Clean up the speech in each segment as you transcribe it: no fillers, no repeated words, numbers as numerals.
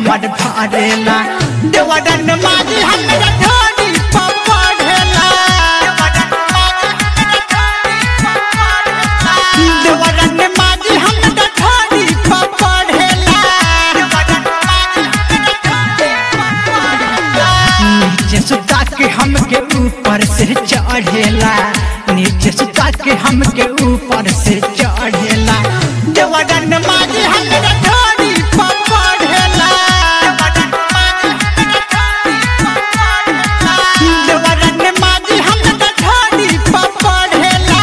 हमर भरेला देवरन माजी हमरा ढोली पकड़ेला देवरन माजी हमरा ढोली पकड़ेला नीचे सुता के हमके ऊपर से चढ़ेला नीचे सुता के हमके ऊपर से चढ़ेला देवरन माजी हमरा ढोली पकड़ेला देवरन माजी हमरा ढोली पकड़ेला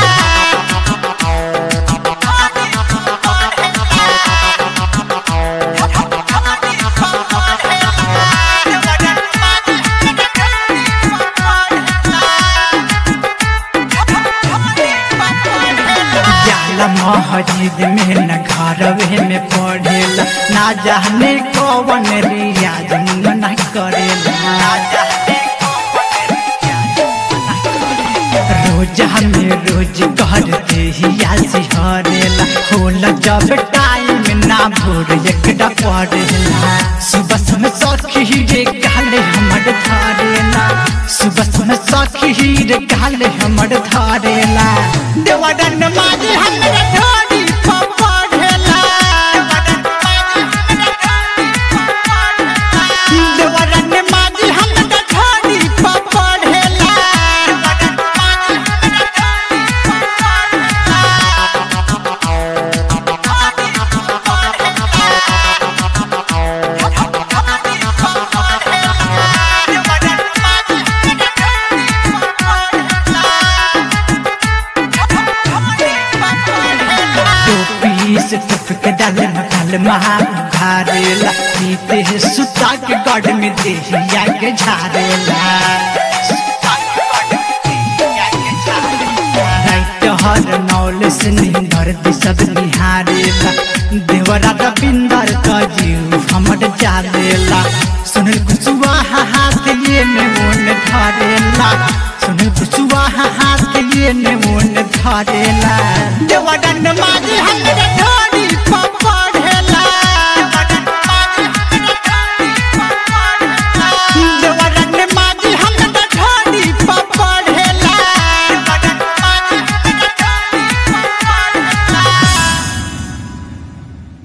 मस्जिद में न घरवे में पढ़ेला ना जाने कौन रियाज न करेला रोज हमें रोज करते ही सिहरेला होला जब टाइम ना भोर एकटा पढ़ेला सुबह में सखी रे गाले हमर धारेला सुबह में सखी रे गाले हमर धारेला देवरन माजी हमरा ढोली पकड़ेला देवरन माजी हमरा ढोली पकड़ेला से टपके डाले मकाल महारेला पीते सुता के गढ़ में देहिया के झारेला हर नौल से निंदर दिशद निहारेला देवरा रविंदर का जीव हमर जालेला सुनल कुसुआ हाथ लिए ने मोन धारेला सुनल कुसुआ हाथ लिए ने मोन धारेला